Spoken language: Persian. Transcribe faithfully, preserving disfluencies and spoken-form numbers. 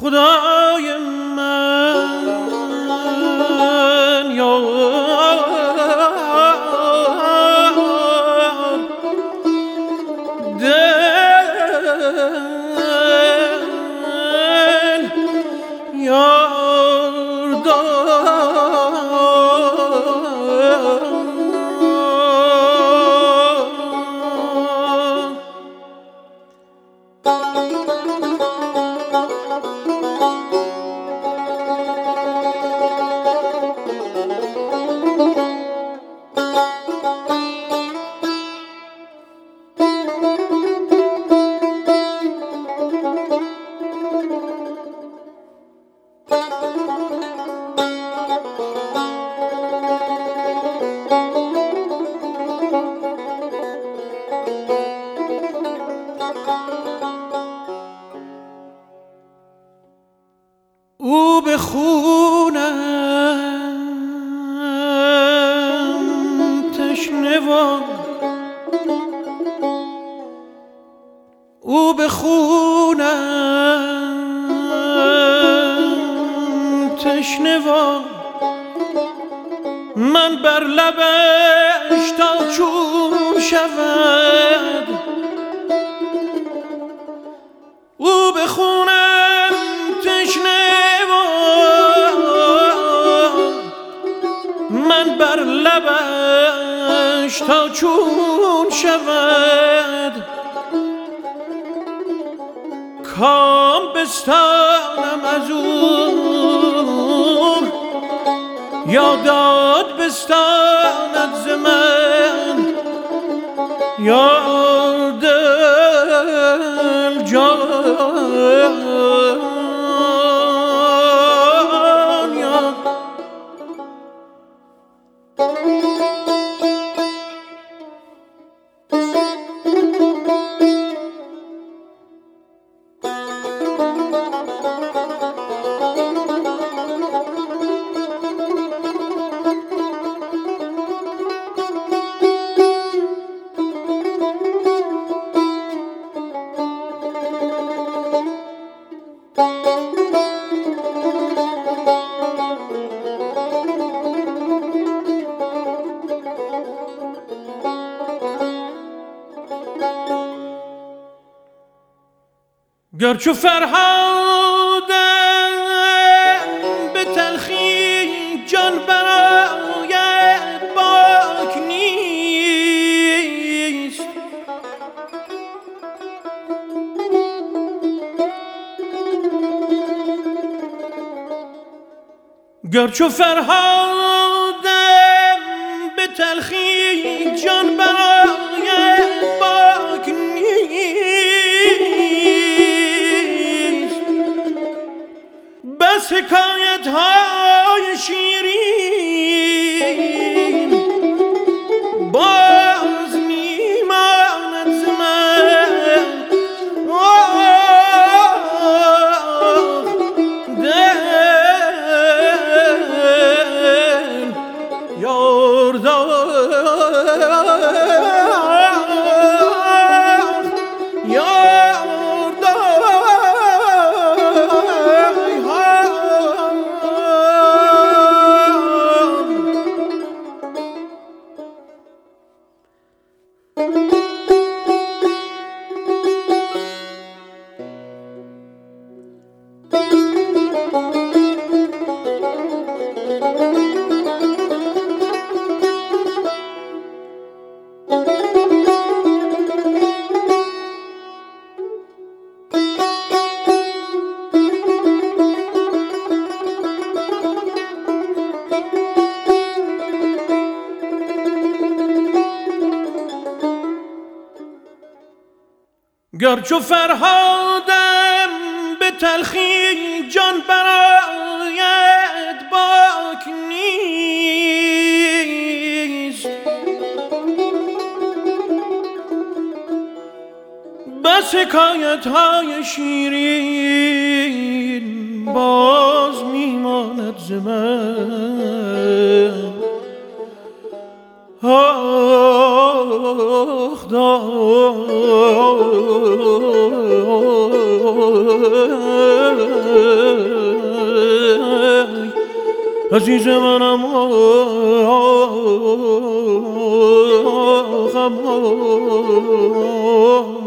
خدای من یار دل یار دار او به خونم تشنه و او به خونم تشنه و من بر لبش تا چون شود او به خونم تشنه من بر لبش تا چون شود کام بستانم از او یا داد بستاند ز من یا دل جان گر چو فرهادم به تلخی جان برآید باک نیست گر چو فرهادم به تلخی جان برآید باک نیست بس حکایت های شیرین باز میماند ز من دل یار گر چو فرهادم به تلخی جان برآید باک نیست بس حکایت های شیرین باز میماند ز من آخ دار عزیز منم غم